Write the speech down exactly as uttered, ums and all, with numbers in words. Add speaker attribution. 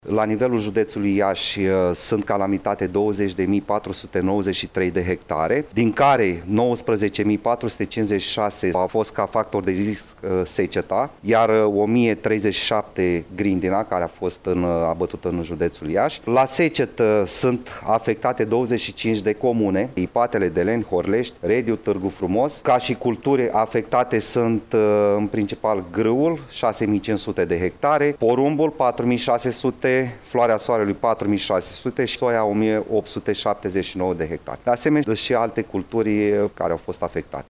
Speaker 1: La nivelul județului Iași sunt calamitate douăzeci de mii patru sute nouăzeci și trei de hectare, din care nouăsprezece mii patru sute cincizeci și șase a fost ca factor de risc seceta, iar o mie treizeci și șapte grindina, care a fost în, abătută în județul Iași. La secetă sunt afectate douăzeci și cinci de comune, Ipatele, Deleni, Horlești, Rediu, Târgu Frumos. Ca și culturi afectate sunt în principal grâul, șase mii cinci sute de hectare, porumbul, patru mii șase sute, floarea soarelui patru mii șase sute și soia o mie opt sute șaptezeci și nouă de hectare. De asemenea, și alte culturi care au fost afectate.